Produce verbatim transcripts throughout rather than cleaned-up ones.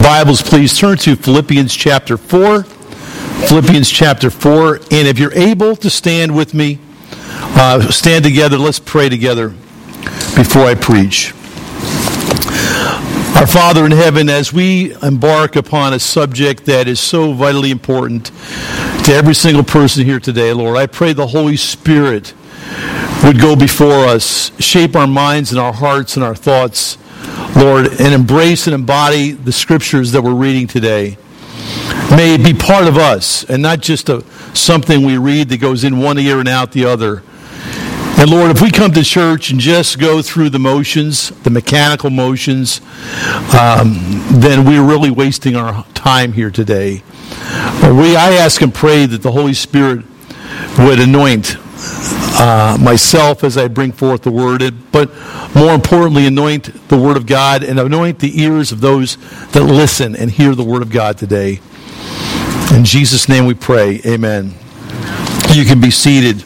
Bibles, please turn to Philippians chapter four. Philippians chapter four. And if you're able to stand with me, uh, stand together. Let's pray together before I preach. Our Father in heaven, as we embark upon a subject that is so vitally important to every single person here today, Lord, I pray the Holy Spirit would go before us, shape our minds and our hearts and our thoughts, Lord, and embrace and embody the scriptures that we're reading today. May it be part of us and not just a, something we read that goes in one ear and out the other. And Lord, if we come to church and just go through the motions, the mechanical motions, um, then we're really wasting our time here today. We, I ask and pray that the Holy Spirit would anoint Uh, myself as I bring forth the word, but more importantly, anoint the word of God and anoint the ears of those that listen and hear the word of God today. In Jesus' name we pray. Amen. You can be seated.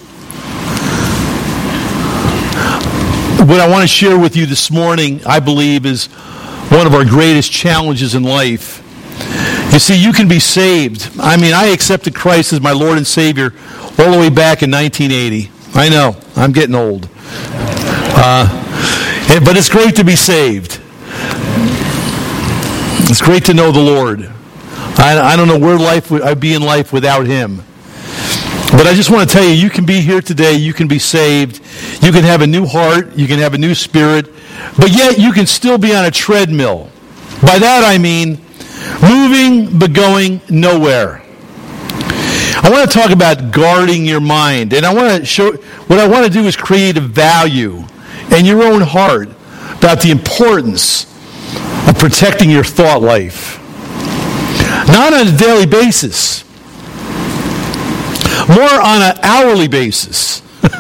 What I want to share with you this morning, I believe, is one of our greatest challenges in life. You see, you can be saved. I mean, I accepted Christ as my Lord and Savior all the way back in nineteen eighty. I know, I'm getting old. Uh, but it's great to be saved. It's great to know the Lord. I, I don't know where life would, I'd be in life without Him. But I just want to tell you, you can be here today, you can be saved, you can have a new heart, you can have a new spirit, but yet you can still be on a treadmill. By that I mean moving but going nowhere. I want to talk about guarding your mind, and I want to show, what I want to do is create a value in your own heart about the importance of protecting your thought life. Not on a daily basis, more on an hourly basis.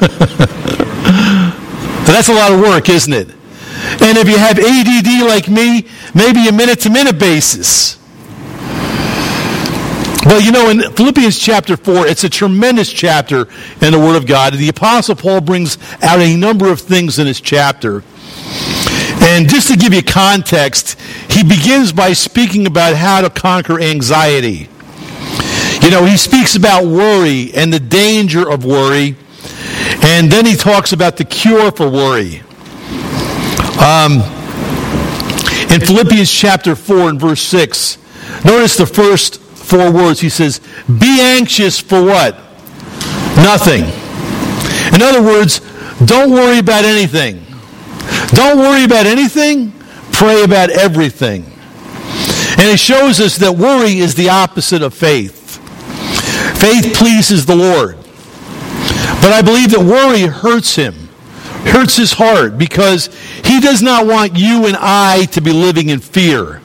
That's a lot of work, isn't it? And if you have A D D like me, maybe a minute-to-minute basis. Well, you know, in Philippians chapter four, it's a tremendous chapter in the Word of God. The Apostle Paul brings out a number of things in this chapter. And just to give you context, he begins by speaking about how to conquer anxiety. You know, he speaks about worry and the danger of worry. And then he talks about the cure for worry. Um, in Philippians chapter four and verse six, notice the first four words. He says, be anxious for what? Nothing. In other words, don't worry about anything. Don't worry about anything. Pray about everything. And it shows us that worry is the opposite of faith. Faith pleases the Lord. But I believe that worry hurts him, hurts his heart, because he does not want you and I to be living in fear.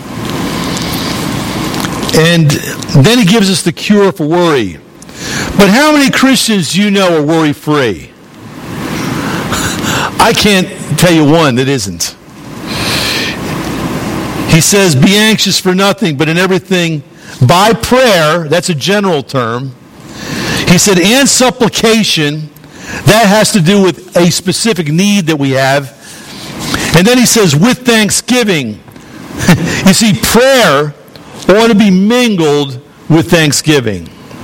And then he gives us the cure for worry. But how many Christians do you know are worry-free? I can't tell you one that isn't. He says, be anxious for nothing, but in everything by prayer, that's a general term. He said, and supplication, that has to do with a specific need that we have. And then he says, with thanksgiving. You see, prayer ought to be mingled with thanksgiving.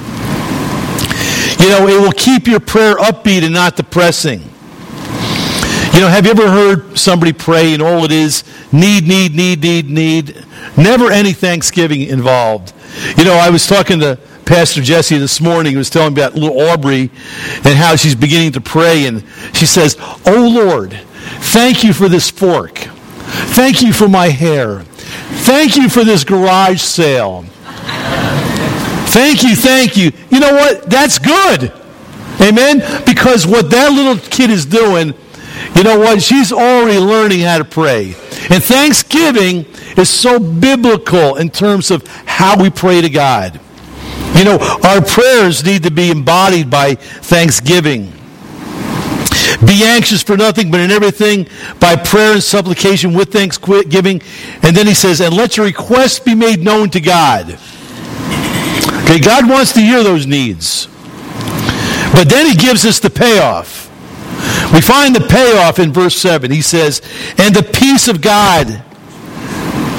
You know, it will keep your prayer upbeat and not depressing. You know, have you ever heard somebody pray and all it is, need, need, need, need, need, never any thanksgiving involved? You know, I was talking to Pastor Jesse this morning. He was telling me about little Aubrey and how she's beginning to pray, and she says, oh Lord, thank you for this fork. Thank you for my hair. Thank you for this garage sale. Thank you, thank you. You know what? That's good. Amen? Because what that little kid is doing, you know what? She's already learning how to pray. And thanksgiving is so biblical in terms of how we pray to God. You know, our prayers need to be embodied by thanksgiving. Be anxious for nothing, but in everything by prayer and supplication with thanksgiving. And then he says, and let your requests be made known to God. Okay, God wants to hear those needs. But then he gives us the payoff. We find the payoff in verse seven. He says, and the peace of God,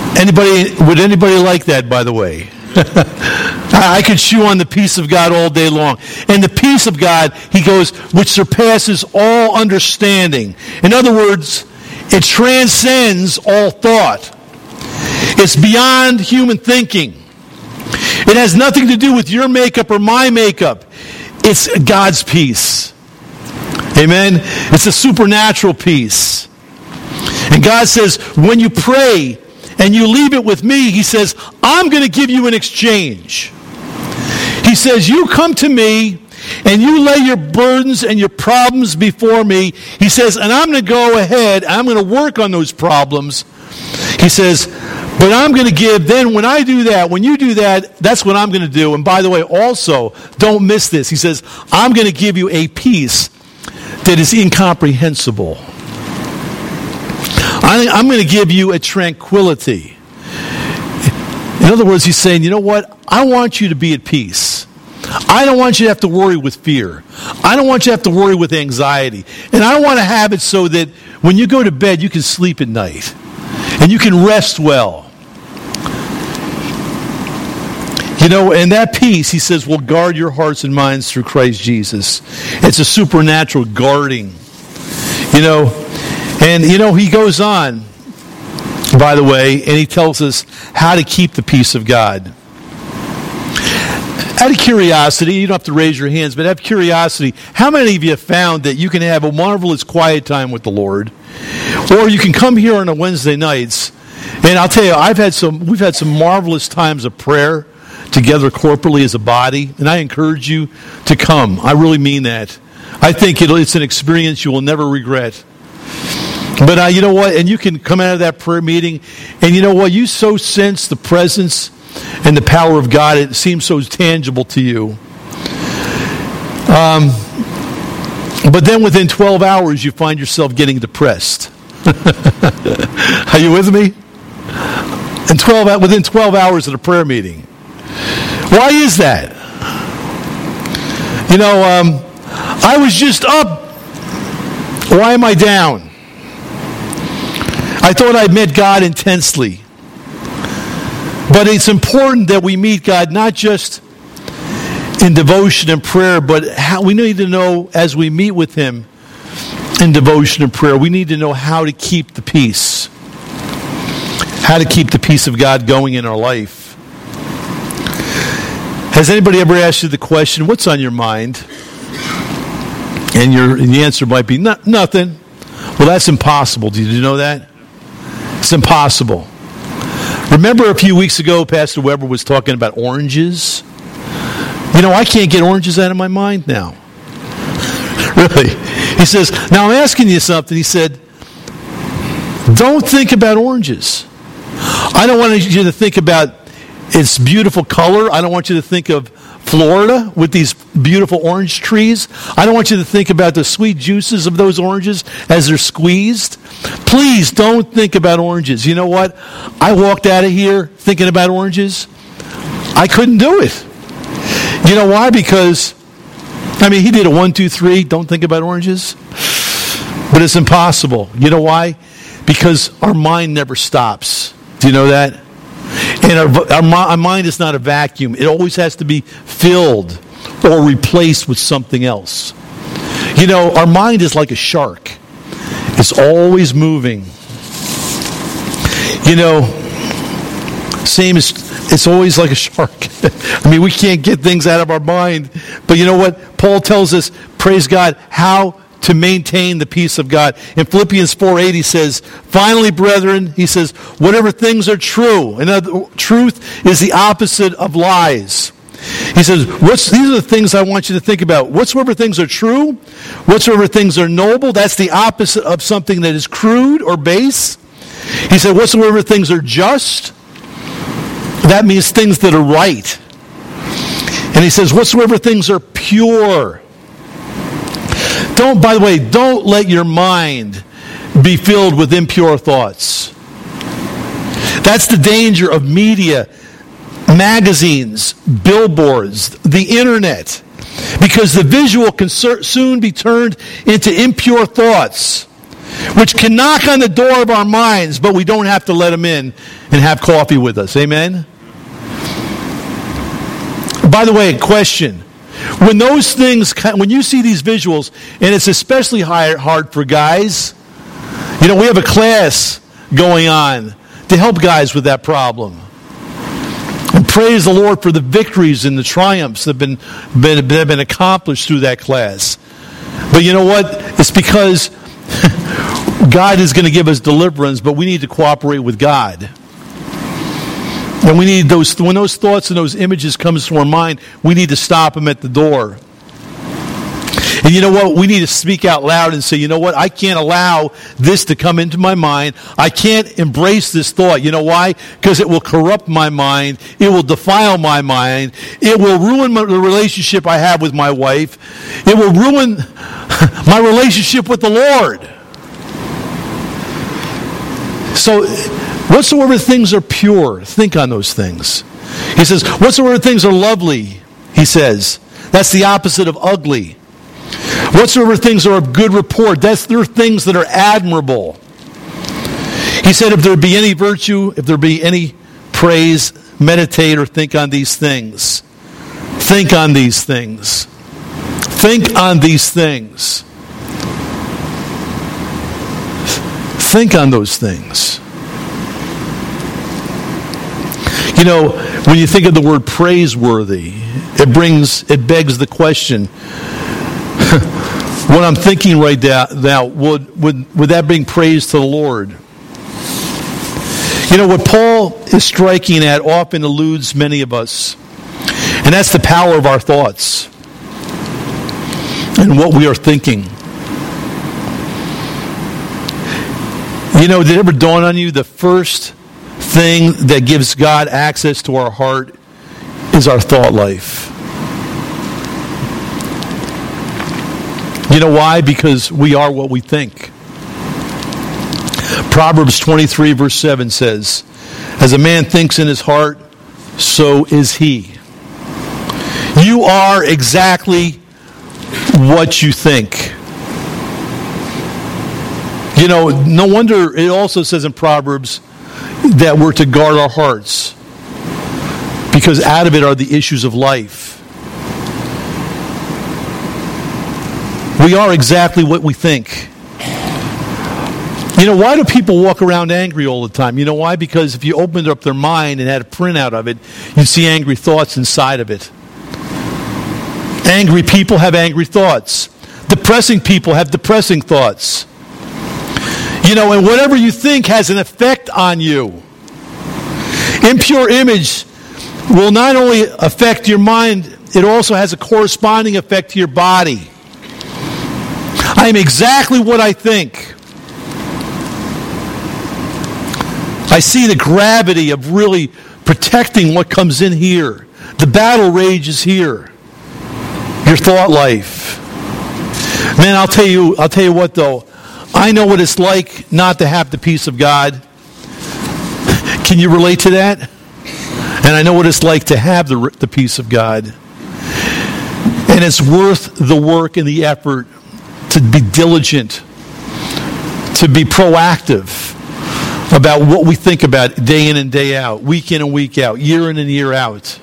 Anybody, would anybody like that, by the way? I could chew on the peace of God all day long. And the peace of God, he goes, which surpasses all understanding. In other words, it transcends all thought. It's beyond human thinking. It has nothing to do with your makeup or my makeup. It's God's peace. Amen? It's a supernatural peace. And God says, when you pray and you leave it with me, he says, I'm going to give you an exchange. He says, you come to me and you lay your burdens and your problems before me. He says, and I'm going to go ahead, I'm going to work on those problems. He says, but I'm going to give, then when I do that, when you do that, that's what I'm going to do. And by the way, also, don't miss this. He says, I'm going to give you a peace that is incomprehensible. I'm going to give you a tranquility. In other words, he's saying, you know what? I want you to be at peace. I don't want you to have to worry with fear. I don't want you to have to worry with anxiety. And I want to have it so that when you go to bed, you can sleep at night. And you can rest well. You know, and that peace, he says, will guard your hearts and minds through Christ Jesus. It's a supernatural guarding. You know, and, you know, he goes on, by the way, and he tells us how to keep the peace of God. Out of curiosity, you don't have to raise your hands, but out of curiosity, how many of you have found that you can have a marvelous quiet time with the Lord? Or you can come here on a Wednesday nights, and I'll tell you, I've had some, we've had some marvelous times of prayer together corporately as a body, and I encourage you to come. I really mean that. I think it'll, it's an experience you will never regret. But uh, you know what? And you can come out of that prayer meeting, and you know what? You so sense the presence and the power of God. It seems so tangible to you. Um, but then within twelve hours, you find yourself getting depressed. Are you with me? And twelve within twelve hours of the prayer meeting. Why is that? You know, um, I was just up. Why am I down? I thought I met God intensely. But it's important that we meet God not just in devotion and prayer, but how we need to know as we meet with him in devotion and prayer, we need to know how to keep the peace. How to keep the peace of God going in our life. Has anybody ever asked you the question, what's on your mind? And, your, and the answer might be, no, nothing. Well, that's impossible. Did you know that? It's impossible. Remember a few weeks ago, Pastor Weber was talking about oranges? You know, I can't get oranges out of my mind now. Really. He says, now I'm asking you something. He said, don't think about oranges. I don't want you to think about its beautiful color. I don't want you to think of Florida with these beautiful orange trees. I don't want you to think about the sweet juices of those oranges as they're squeezed. Please don't think about oranges. You know what? I walked out of here thinking about oranges. I couldn't do it. You know why? Because, I mean, he did a one, two, three, don't think about oranges. But it's impossible. You know why? Because our mind never stops. Do you know that? And our, our, our mind is not a vacuum. It always has to be filled or replaced with something else. You know, our mind is like a shark. It's always moving. You know, same as, it's always like a shark. I mean, we can't get things out of our mind. But you know what? Paul tells us, praise God, how to maintain the peace of God. In Philippians four eight, he says, finally, brethren, he says, whatever things are true. And other, truth is the opposite of lies. He says, what's, these are the things I want you to think about. Whatsoever things are true, whatsoever things are noble, that's the opposite of something that is crude or base. He said, whatsoever things are just, that means things that are right. And he says, whatsoever things are pure. Don't, by the way, don't let your mind be filled with impure thoughts. That's the danger of media, magazines, billboards, the internet. Because the visual can soon be turned into impure thoughts. which can knock on the door of our minds, but we don't have to let him in and have coffee with us. Amen? By the way, question. When those things, when you see these visuals, and it's especially hard for guys, you know, we have a class going on to help guys with that problem. And praise the Lord for the victories and the triumphs that have been, been, that have been accomplished through that class. But you know what? It's because God is going to give us deliverance, but we need to cooperate with God. And we need those, when those thoughts and those images come to our mind, we need to stop them at the door. And you know what? We need to speak out loud and say, you know what? I can't allow this to come into my mind. I can't embrace this thought. You know why? Because it will corrupt my mind. It will defile my mind. It will ruin my, the relationship I have with my wife. It will ruin my relationship with the Lord. So, whatsoever things are pure, think on those things. He says, whatsoever things are lovely, he says. That's the opposite of ugly. Whatsoever things are of good report, that's their things that are admirable. He said, if there be any virtue, if there be any praise, meditate or think on these things. Think on these things. Think on these things. Think on those things. You know, when you think of the word praiseworthy, it brings, it begs the question, what I'm thinking right now, would, would, would that bring praise to the Lord? You know, what Paul is striking at often eludes many of us, and that's the power of our thoughts and what we are thinking. You know, did it ever dawn on you the first thing that gives God access to our heart is our thought life? You know why? Because we are what we think. Proverbs twenty-three verse seven says, as a man thinks in his heart, so is he. You are exactly what you think. You know, no wonder it also says in Proverbs that we're to guard our hearts, because out of it are the issues of life. We are exactly what we think. You know, why do people walk around angry all the time? You know why? Because if you opened up their mind and had a printout of it, you'd see angry thoughts inside of it. Angry people have angry thoughts. Depressing people have depressing thoughts. You know, and whatever you think has an effect on you. Impure image will not only affect your mind, it also has a corresponding effect to your body. I am exactly what I think. I see the gravity of really protecting what comes in here. The battle rages here. Your thought life. Man, I'll tell you, I'll tell you what though. I know what it's like not to have the peace of God. Can you relate to that? And I know what it's like to have the, the peace of God. And it's worth the work and the effort to be diligent, to be proactive about what we think about day in and day out, week in and week out, year in and year out.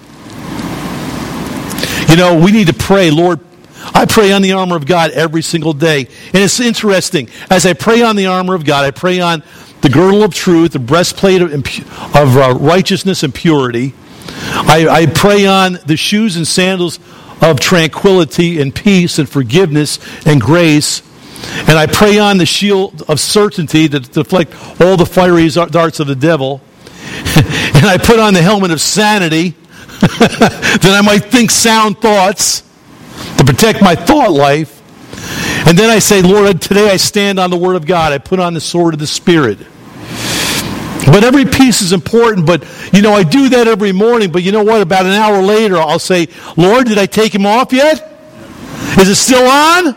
You know, we need to pray, Lord, I pray on the armor of God every single day. And it's interesting. As I pray on the armor of God, I pray on the girdle of truth, the breastplate of, of uh, righteousness and purity. I, I pray on the shoes and sandals of tranquility and peace and forgiveness and grace. And I pray on the shield of certainty to deflect all the fiery darts of the devil. And I put on the helmet of sanity that I might think sound thoughts to protect my thought life. And then I say, Lord, today I stand on the Word of God. I put on the sword of the Spirit. But every piece is important. But, you know, I do that every morning. But you know what? About an hour later, I'll say, Lord, did I take him off yet? Is it still on?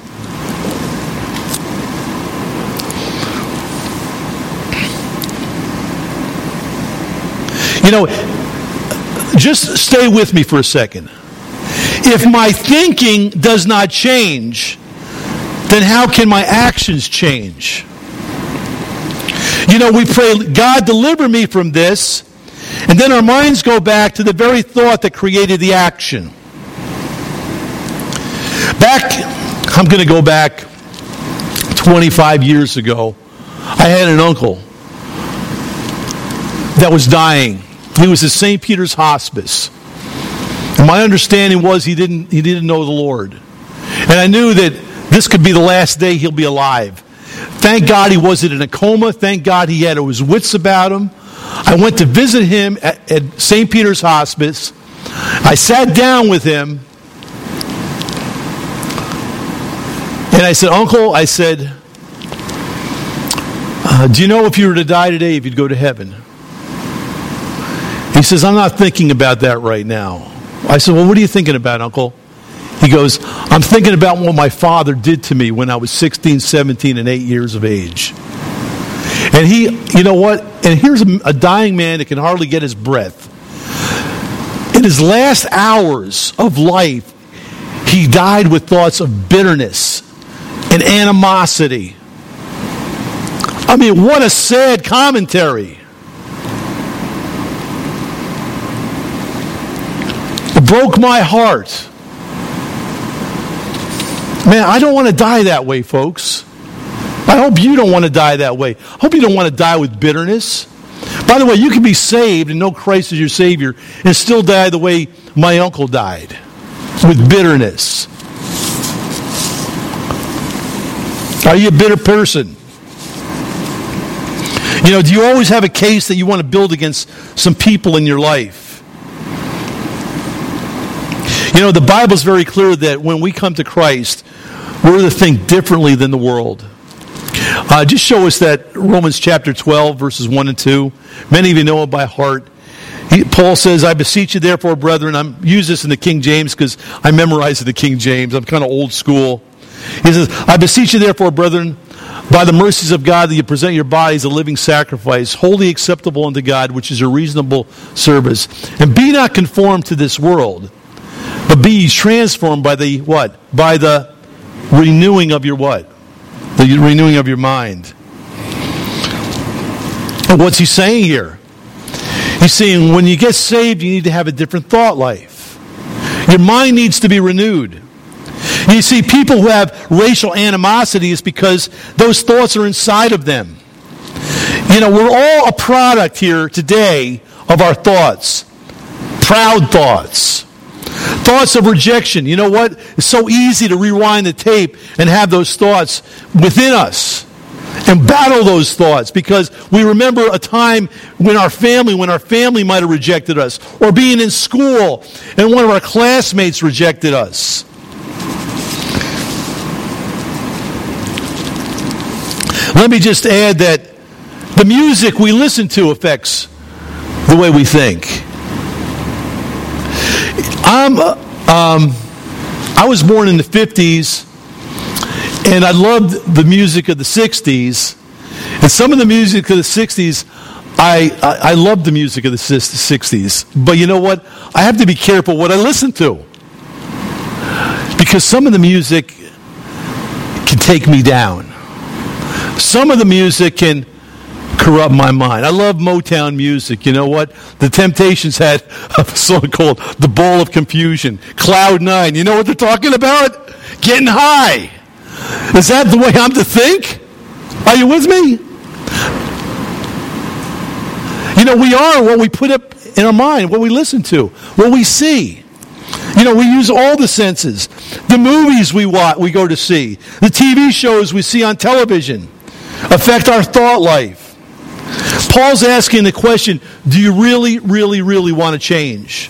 You know, just stay with me for a second. If my thinking does not change, then how can my actions change? You know, we pray, God, deliver me from this, and then our minds go back to the very thought that created the action. Back, I'm going to go back twenty-five years ago. I had an uncle that was dying. He was at Saint Peter's Hospice. And my understanding was he didn't he didn't know the Lord. And I knew that this could be the last day he'll be alive. Thank God he wasn't in a coma. Thank God he had his wits about him. I went to visit him at, at Saint Peter's Hospice. I sat down with him. And I said, Uncle, I said, uh, do you know if you were to die today, if you'd go to heaven? He says, I'm not thinking about that right now. I said, well, what are you thinking about, Uncle? He goes, I'm thinking about what my father did to me when I was sixteen, seventeen, and eight years of age. And he, you know what? And here's a, a dying man that can hardly get his breath. In his last hours of life, he died with thoughts of bitterness and animosity. I mean, what a sad commentary. It broke my heart. Man, I don't want to die that way, folks. I hope you don't want to die that way. I hope you don't want to die with bitterness. By the way, you can be saved and know Christ as your Savior and still die the way my uncle died, with bitterness. Are you a bitter person? You know, do you always have a case that you want to build against some people in your life? You know, the Bible's very clear that when we come to Christ, we're to think differently than the world. Uh, just show us that Romans chapter twelve, verses one and two. Many of you know it by heart. He, Paul says, I beseech you therefore, brethren. I use this in the King James because I memorized the King James. I'm kind of old school. He says, I beseech you therefore, brethren, by the mercies of God, that you present your bodies a living sacrifice, wholly acceptable unto God, which is your reasonable service. And be not conformed to this world, but be ye transformed by the what? By the renewing of your what? The renewing of your mind. And what's he saying here? He's saying when you get saved, you need to have a different thought life. Your mind needs to be renewed. You see, people who have racial animosity is because those thoughts are inside of them. You know, we're all a product here today of our thoughts. Proud thoughts. Thoughts of rejection. You know what? It's so easy to rewind the tape and have those thoughts within us and battle those thoughts because we remember a time when our family, when our family might have rejected us, or being in school and one of our classmates rejected us. Let me just add that the music we listen to affects the way we think. I'm, uh, um, I was born in the fifties, and I loved the music of the sixties. And some of the music of the sixties, I, I, I loved the music of the sixties. But you know what? I have to be careful what I listen to. Because some of the music can take me down. Some of the music can corrupt my mind. I love Motown music. You know what? The Temptations had a song called The Ball of Confusion. Cloud Nine. You know what they're talking about? Getting high. Is that the way I'm to think? Are you with me? You know, we are what we put up in our mind, what we listen to, what we see. You know, we use all the senses. The movies we watch, we go to see. The T V shows we see on television affect our thought life. Paul's asking the question, do you really, really, really want to change?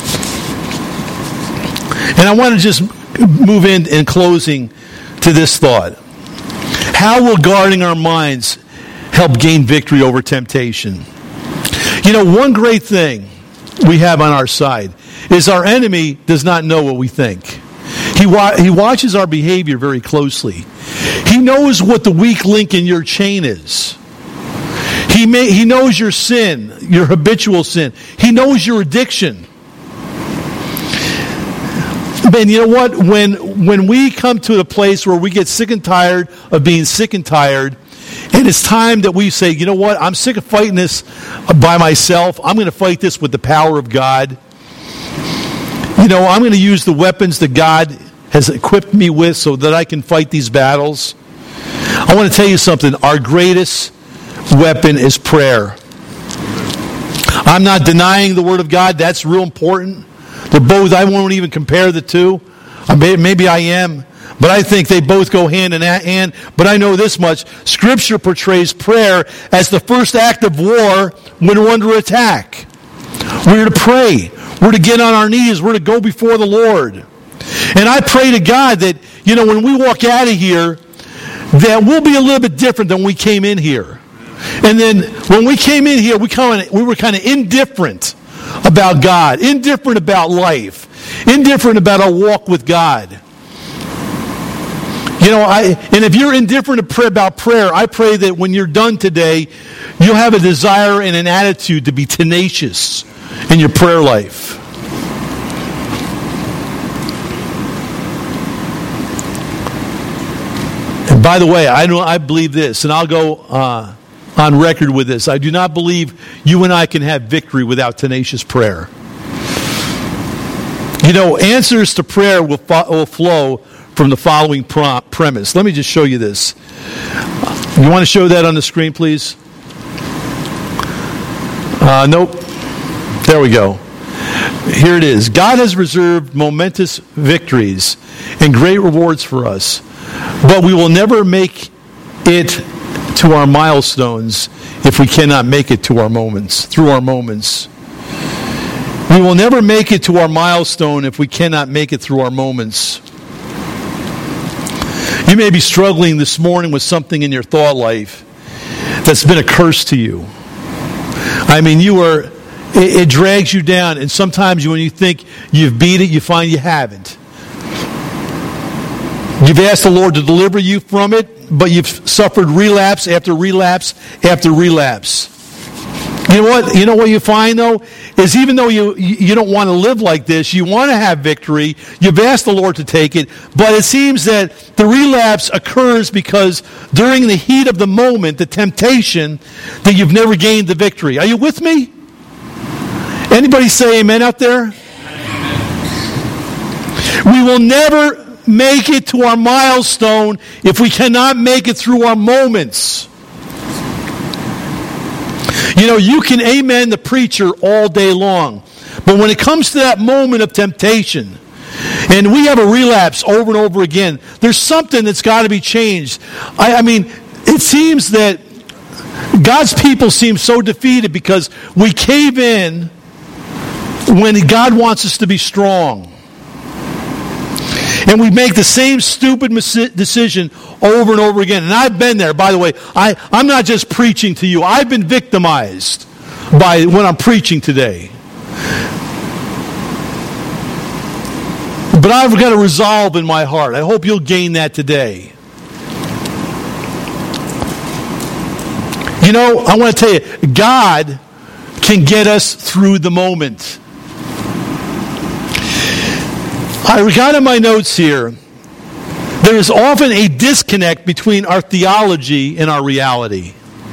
And I want to just move in in closing to this thought. How will guarding our minds help gain victory over temptation? You know, one great thing we have on our side is our enemy does not know what we think. He wa- he watches our behavior very closely. He knows what the weak link in your chain is. He may, he knows your sin, your habitual sin. He knows your addiction. Man, you know what? When when we come to a place where we get sick and tired of being sick and tired, and it's time that we say, you know what? I'm sick of fighting this by myself. I'm going to fight this with the power of God. You know, I'm going to use the weapons that God has equipped me with so that I can fight these battles. I want to tell you something. Our greatest weapon is prayer. I'm not denying the Word of God. That's real important. They're both, I won't even compare the two. Maybe I am. But I think they both go hand in hand. But I know this much. Scripture portrays prayer as the first act of war when we're under attack. We're to pray. We're to get on our knees. We're to go before the Lord. And I pray to God that, you know, when we walk out of here, that we'll be a little bit different than we came in here. And then when we came in here, we kind of, we were kind of indifferent about God, indifferent about life, indifferent about our walk with God. You know, I and if you're indifferent about prayer, I pray that when you're done today, you'll have a desire and an attitude to be tenacious in your prayer life. And by the way, I know I believe this, and I'll go uh, on record with this. I do not believe you and I can have victory without tenacious prayer. You know, answers to prayer will, fo- will flow from the following prom- premise. Let me just show you this. You want to show that on the screen, please? Uh, nope. There we go. Here it is. God has reserved momentous victories and great rewards for us, but we will never make it to our milestones if we cannot make it to our moments, through our moments. We will never make it to our milestone if we cannot make it through our moments. You may be struggling this morning with something in your thought life that's been a curse to you. I mean, you are, it, it drags you down, and sometimes when you think you've beat it, you find you haven't. You've asked the Lord to deliver you from it, but you've suffered relapse after relapse after relapse. You know what? You know what you find, though? Is even though you, you don't want to live like this, you want to have victory, you've asked the Lord to take it, but it seems that the relapse occurs because during the heat of the moment, the temptation, that you've never gained the victory. Are you with me? Anybody say amen out there? We will never make it to our milestone if we cannot make it through our moments. You know, you can amen the preacher all day long, but when it comes to that moment of temptation, and we have a relapse over and over again, there's something that's got to be changed. I, I mean, it seems that God's people seem so defeated because we cave in when God wants us to be strong. And we make the same stupid decision over and over again. And I've been there, by the way. I, I'm not just preaching to you. I've been victimized by when I'm preaching today. But I've got a resolve in my heart. I hope you'll gain that today. You know, I want to tell you, God can get us through the moment. I got in my notes here, there is often a disconnect between our theology and our reality.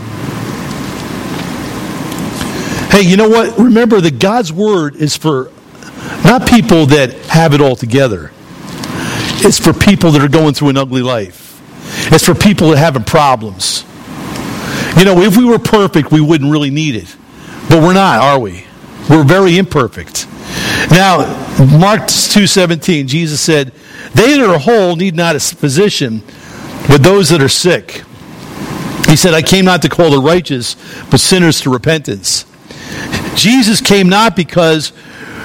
Hey, you know what? Remember that God's Word is for not people that have it all together. It's for people that are going through an ugly life. It's for people that are having problems. You know, if we were perfect, we wouldn't really need it. But we're not, are we? We're very imperfect. Now, Mark two seventeen, Jesus said, "They that are whole need not a physician, but those that are sick." He said, "I came not to call the righteous, but sinners to repentance." Jesus came not because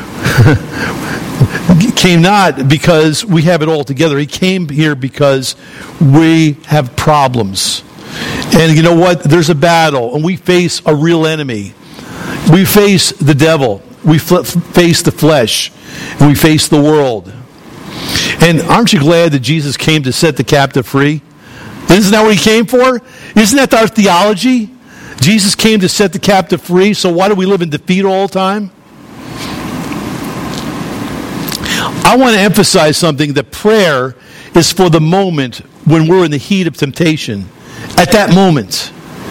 came not because we have it all together. He came here because we have problems. And you know what? There's a battle, and we face a real enemy. We face the devil. We face the flesh, and we face the world. And aren't you glad that Jesus came to set the captive free? Isn't that what he came for? Isn't that our theology? Jesus came to set the captive free, so why do we live in defeat all the time? I want to emphasize something, that prayer is for the moment when we're in the heat of temptation. At that moment.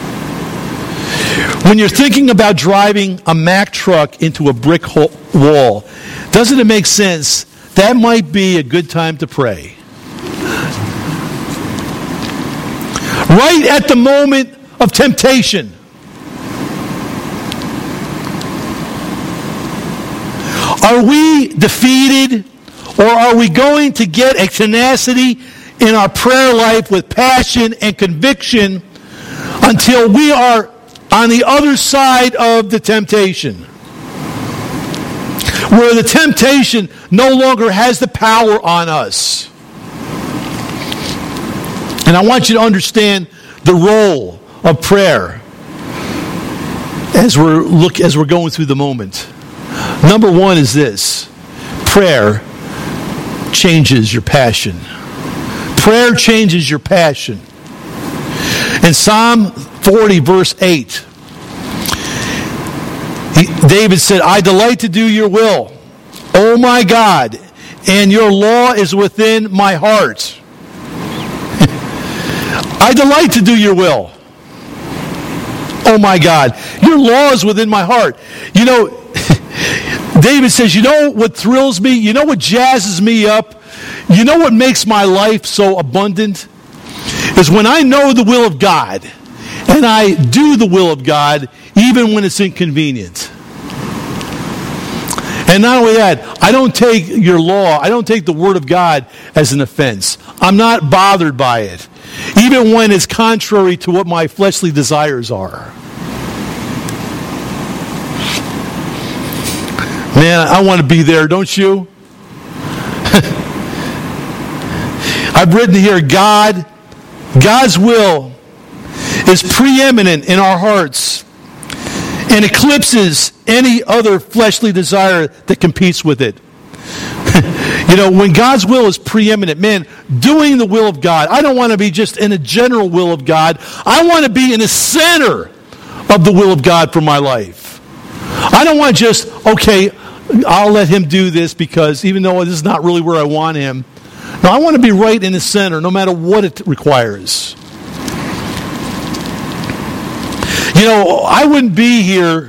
When you're thinking about driving a Mack truck into a brick wall, doesn't it make sense? That might be a good time to pray. Right at the moment of temptation. Are we defeated, or are we going to get a tenacity in our prayer life with passion and conviction until we are on the other side of the temptation? Where the temptation no longer has the power on us. And I want you to understand the role of prayer as we're look as we're going through the moment. Number one is this: prayer changes your passion. Prayer changes your passion. In Psalm forty, verse eight, he, David said, I delight to do your will, O my God, and your law is within my heart. I delight to do your will. Oh my God, your law is within my heart. You know, David says, you know what thrills me? You know what jazzes me up? You know what makes my life so abundant? Is when I know the will of God, and I do the will of God, even when it's inconvenient. And not only that, I don't take your law, I don't take the word of God as an offense. I'm not bothered by it, even when it's contrary to what my fleshly desires are. Man, I want to be there, don't you? I've written here, God, God's will is preeminent in our hearts and eclipses any other fleshly desire that competes with it. You know, when God's will is preeminent, man, doing the will of God, I don't want to be just in a general will of God. I want to be in the center of the will of God for my life. I don't want just, okay, I'll let him do this because even though this is not really where I want him. No, I want to be right in the center no matter what it requires. You know, I wouldn't be here.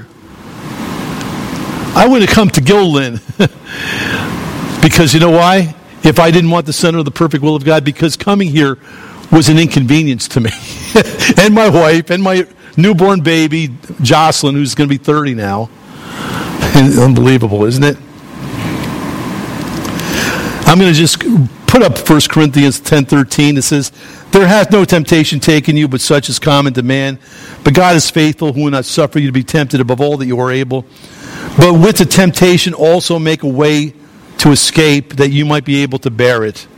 I wouldn't have come to Gilliland because you know why? If I didn't want the center of the perfect will of God, because coming here was an inconvenience to me. And my wife and my newborn baby, Jocelyn, who's going to be thirty now. Unbelievable, isn't it? I'm going to just put up First Corinthians ten thirteen. It says, there hath no temptation taken you, but such is common to man. But God is faithful, who will not suffer you to be tempted above all that you are able. But with the temptation also make a way to escape, that you might be able to bear it.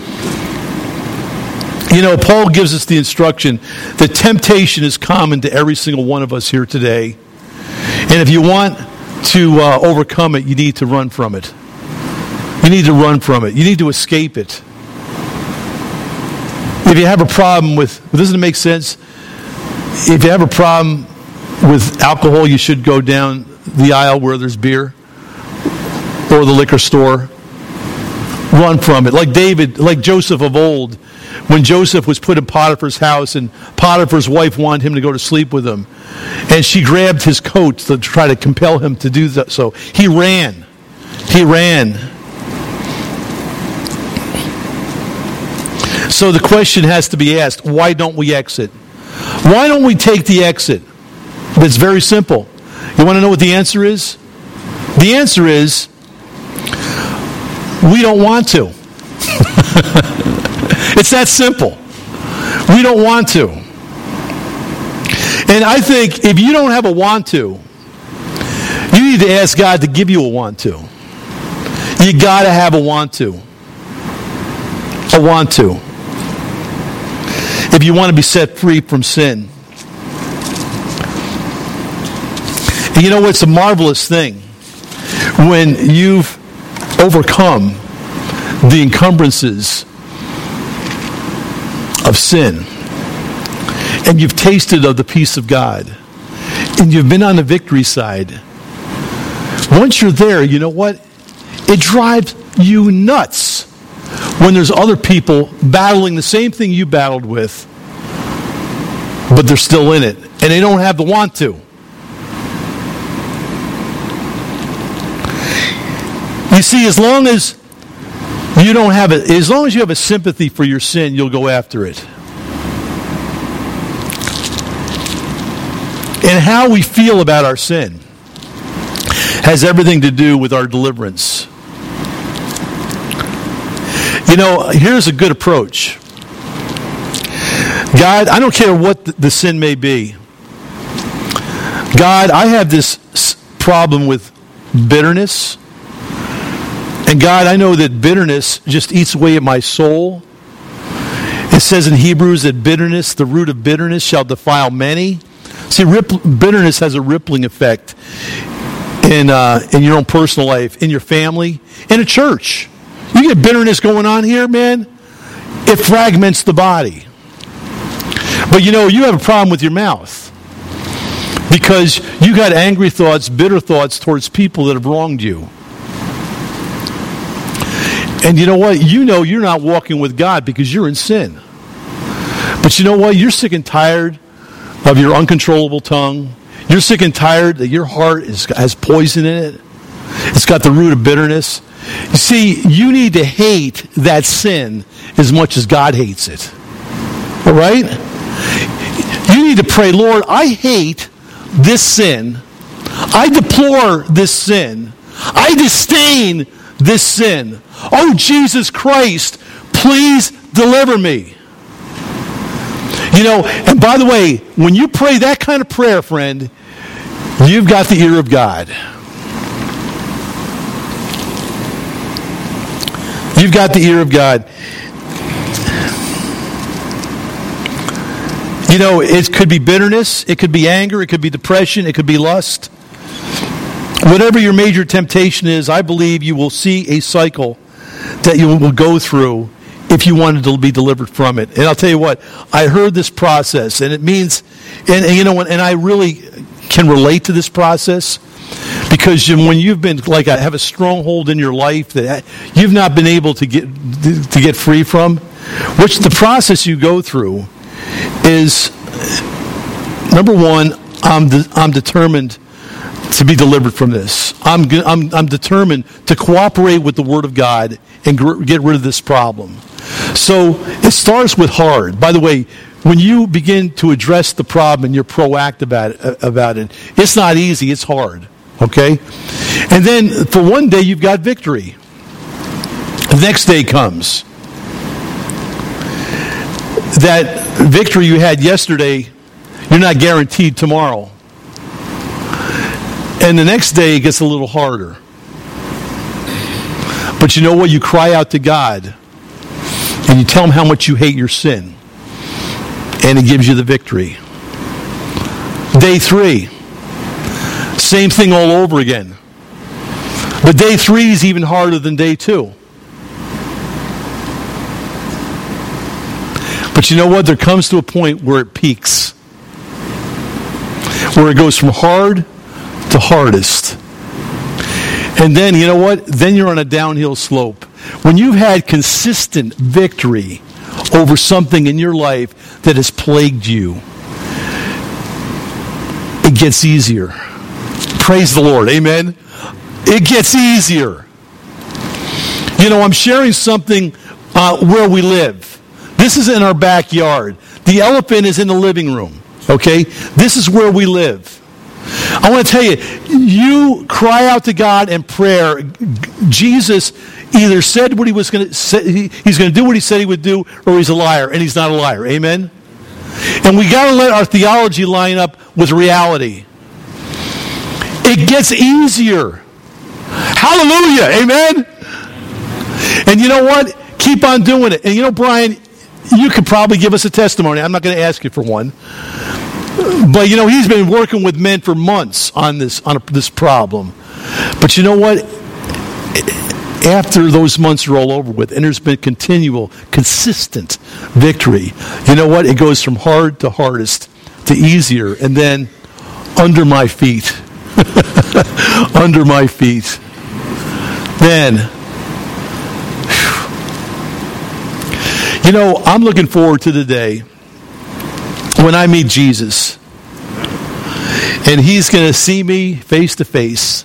You know, Paul gives us the instruction that temptation is common to every single one of us here today. And if you want to uh, overcome it, you need to run from it. You need to run from it. You need to escape it. If you have a problem with, doesn't it make sense? If you have a problem with alcohol, you should go down the aisle where there's beer or the liquor store. Run from it. Like David, like Joseph of old, when Joseph was put in Potiphar's house and Potiphar's wife wanted him to go to sleep with him, and she grabbed his coat to try to compel him to do that. So he ran. He ran. So the question has to be asked, why don't we exit? Why don't we take the exit? It's very simple. You want to know what the answer is? The answer is, we don't want to. It's that simple. We don't want to. And I think if you don't have a want to, you need to ask God to give you a want to. You got to have a want to. A want to. If you want to be set free from sin. And you know what's a marvelous thing? When you've overcome the encumbrances of sin, and you've tasted of the peace of God, and you've been on the victory side, once you're there, you know what? It drives you nuts when there's other people battling the same thing you battled with, but they're still in it, and they don't have the want to. You see, as long as you don't have it, as long as you have a sympathy for your sin, you'll go after it. And how we feel about our sin has everything to do with our deliverance. You know, here's a good approach. God, I don't care what the sin may be. God, I have this problem with bitterness. And God, I know that bitterness just eats away at my soul. It says in Hebrews that bitterness, the root of bitterness, shall defile many. See, ripple, bitterness has a rippling effect in uh, in your own personal life, in your family, in a church. You get bitterness going on here, man, it fragments the body. But you know, you have a problem with your mouth because you got angry thoughts, bitter thoughts towards people that have wronged you. And you know what? You know you're not walking with God because you're in sin. But you know what? You're sick and tired of your uncontrollable tongue. You're sick and tired that your heart is, has poison in it. It's got the root of bitterness. You see, you need to hate that sin as much as God hates it. All right? You need to pray, Lord, I hate this sin. I deplore this sin. I disdain this sin. Oh, Jesus Christ, please deliver me. You know, and by the way, when you pray that kind of prayer, friend, you've got the ear of God. You've got the ear of God. You know, it could be bitterness, it could be anger, it could be depression, it could be lust. Whatever your major temptation is, I believe you will see a cycle that you will go through if you wanted to be delivered from it. And I'll tell you what, I heard this process, and it means, and, and you know, and I really can relate to this process because when you've been, like, I have a stronghold in your life that you've not been able to get to get free from, which the process you go through is, number one, I'm de- I'm determined to be delivered from this. I'm, I'm, I'm determined to cooperate with the Word of God and gr- get rid of this problem. So it starts with hard. By the way, when you begin to address the problem and you're proactive about it, about it, it's not easy, it's hard. Okay? And then for one day you've got victory. The next day comes. That victory you had yesterday, you're not guaranteed tomorrow. And the next day it gets a little harder. But you know what? You cry out to God and you tell him how much you hate your sin. And he gives you the victory. Day three. Same thing all over again. But day three is even harder than day two. But you know what? There comes to a point where it peaks. Where it goes from hard to hardest. And then, you know what? Then you're on a downhill slope. When you've had consistent victory over something in your life that has plagued you, it gets easier. Praise the Lord. Amen. It gets easier. You know, I'm sharing something uh, where we live. This is in our backyard. The elephant is in the living room. Okay? This is where we live. I want to tell you, you cry out to God in prayer. Jesus either said what he was going to say, he's going to do what he said he would do, or he's a liar, and he's not a liar. Amen? And we got to let our theology line up with reality. It gets easier. Hallelujah. Amen? And you know what? Keep on doing it. And you know, Brian, you could probably give us a testimony. I'm not going to ask you for one. But, you know, he's been working with men for months on this on a, this problem. But you know what? After those months are all over with, and there's been continual, consistent victory, you know what? It goes from hard to hardest to easier, and then under my feet. under my feet. Then, You know, I'm looking forward to the day when I meet Jesus. And he's going to see me face to face.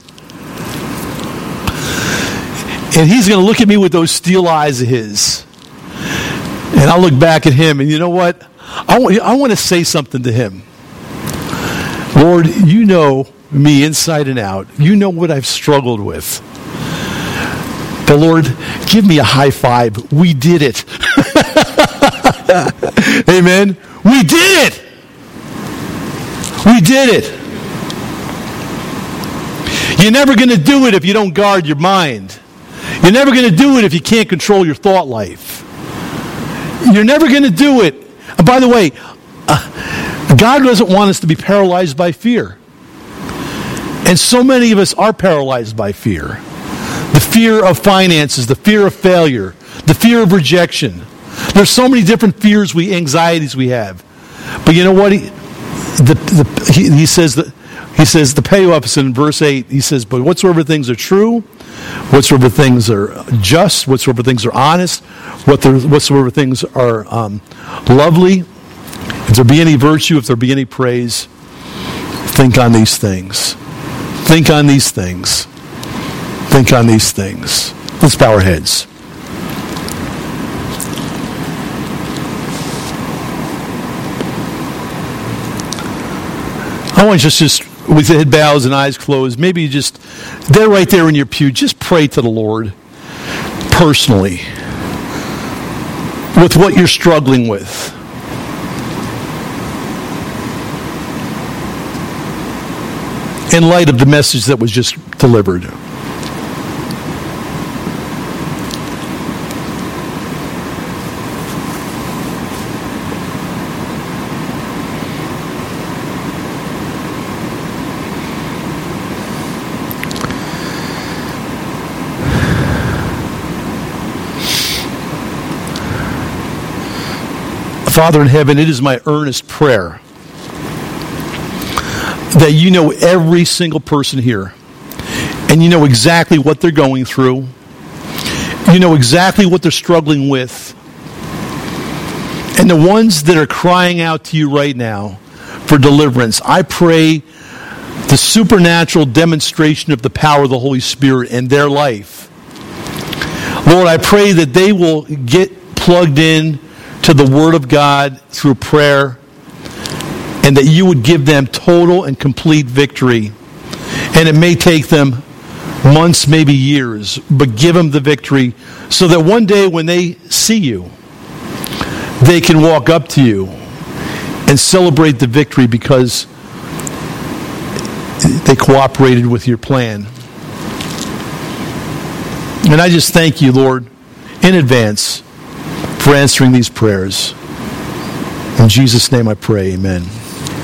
And he's going to look at me with those steel eyes of his. And I'll look back at him, and you know what? I want, I want to say something to him. Lord, you know me inside and out. You know what I've struggled with. But Lord, give me a high five. We did it. Amen. We did it. We did it. You're never going to do it if you don't guard your mind. You're never going to do it if you can't control your thought life. You're never going to do it. And by the way, uh, God doesn't want us to be paralyzed by fear. And so many of us are paralyzed by fear. The fear of finances, the fear of failure, the fear of rejection. There's so many different fears, we anxieties we have. But you know what? He, the, the, he, he says that he says the payoff in verse eight. He says, "But whatsoever things are true, whatsoever things are just, whatsoever things are honest, whatsoever things are um, lovely, if there be any virtue, if there be any praise, think on these things. Think on these things. Think on these things." Let's bow our heads. I want you to just, with head bows and eyes closed, maybe you just, there right there in your pew, just pray to the Lord personally with what you're struggling with. In light of the message that was just delivered. Father in heaven, it is my earnest prayer that you know every single person here, and you know exactly what they're going through. You know exactly what they're struggling with. And the ones that are crying out to you right now for deliverance, I pray the supernatural demonstration of the power of the Holy Spirit in their life. Lord, I pray that they will get plugged in to the Word of God through prayer, and that you would give them total and complete victory. And it may take them months, maybe years, but give them the victory so that one day when they see you, they can walk up to you and celebrate the victory because they cooperated with your plan. And I just thank you, Lord, in advance for answering these prayers. In Jesus' name I pray, amen.